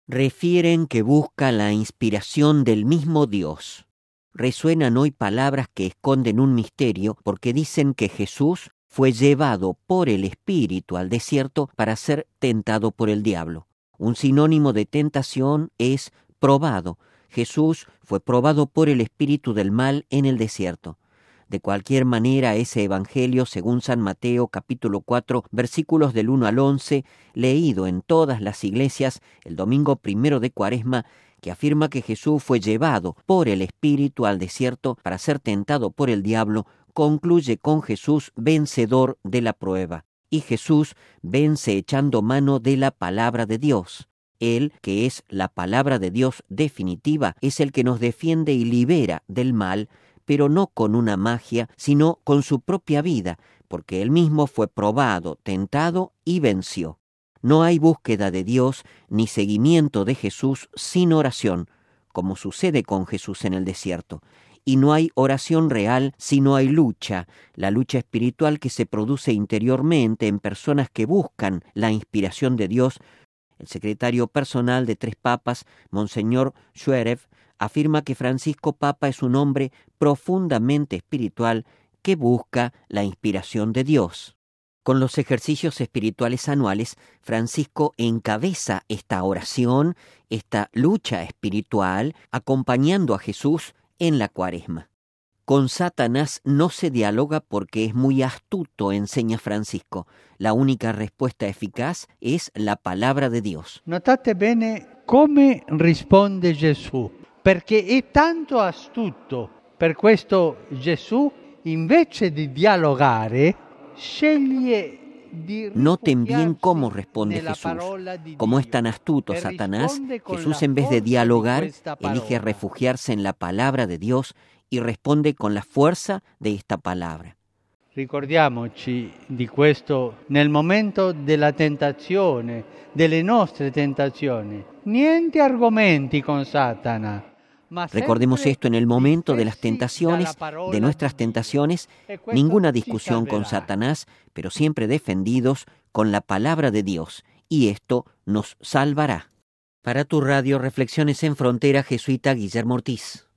refieren que busca la inspiración del mismo Dios. Resuenan hoy palabras que esconden un misterio porque dicen que Jesús fue llevado por el Espíritu al desierto para ser tentado por el diablo. Un sinónimo de tentación es probado. Jesús fue probado por el espíritu del mal en el desierto. De cualquier manera, ese evangelio, según San Mateo capítulo 4, versículos del 1 al 11, leído en todas las iglesias el domingo 1 de Cuaresma, que afirma que Jesús fue llevado por el Espíritu al desierto para ser tentado por el diablo, concluye con Jesús vencedor de la prueba. Y Jesús vence echando mano de la palabra de Dios. Él, que es la palabra de Dios definitiva, es el que nos defiende y libera del mal, pero no con una magia, sino con su propia vida, porque él mismo fue probado, tentado y venció. No hay búsqueda de Dios ni seguimiento de Jesús sin oración, como sucede con Jesús en el desierto. Y no hay oración real si no hay lucha, la lucha espiritual que se produce interiormente en personas que buscan la inspiración de Dios. El secretario personal de 3 papas, Monseñor Schwerev, afirma que Francisco Papa es un hombre profundamente espiritual que busca la inspiración de Dios. Con los ejercicios espirituales anuales, Francisco encabeza esta oración, esta lucha espiritual, acompañando a Jesús en la Cuaresma. Con Satanás no se dialoga porque es muy astuto, enseña Francisco. La única respuesta eficaz es la palabra de Dios. Notate bene come risponde Gesù, perché è tanto astuto. Per questo Gesù, invece di dialogare, sceglie di Noten bien cómo rifugiarsi responde nella Jesús. parola di Como es Dio. tan astuto E Satanás, risponde con Jesús la en vez de forza di dialogar, questa elige parola. refugiarse en la palabra de Dios y responde con la fuerza de esta palabra. Ricordiamoci di questo nel momento della tentazione, delle nostre tentazioni. Niente argomenti con Satana. Ma Recordemos sempre esto en el momento de las difesi tentaciones, dalla parola de nuestras di Dio. tentaciones, E questo ninguna ci discusión con salverà. Satanás, pero siempre defendidos con la palabra de Dios, y esto nos salvará. Para tu radio Reflexiones en Frontera, jesuita Guillermo Ortiz.